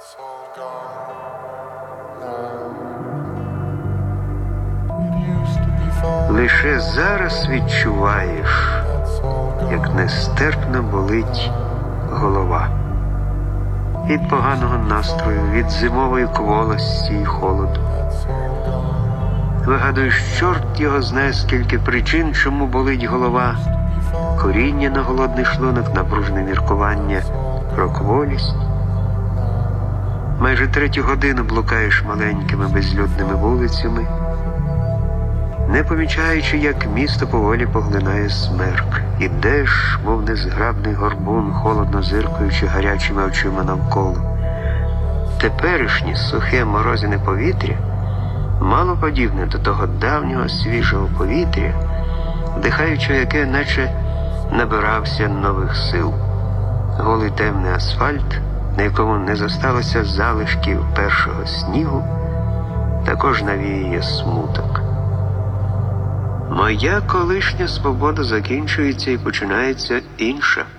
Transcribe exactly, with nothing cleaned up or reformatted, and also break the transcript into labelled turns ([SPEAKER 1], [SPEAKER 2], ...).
[SPEAKER 1] Лише зараз відчуваєш, як нестерпно болить голова. Від поганого настрою, від зимової кволості і холоду. Вигадуєш, чорт його знає, скільки причин, чому болить голова. Коріння на голодний шлунок, напружене міркування про кволість. Майже третю годину блукаєш маленькими безлюдними вулицями, не помічаючи, як місто поволі поглинає смерк. Ідеш, мов незграбний горбун, холодно зиркаючи гарячими очима навколо. Теперішнє сухе морозяне повітря мало подібне до того давнього свіжого повітря, вдихаючи яке наче набирався нових сил. Голий темний асфальт, на якому не зосталося залишків першого снігу, також навіює смуток. Моя колишня свобода закінчується і починається інша.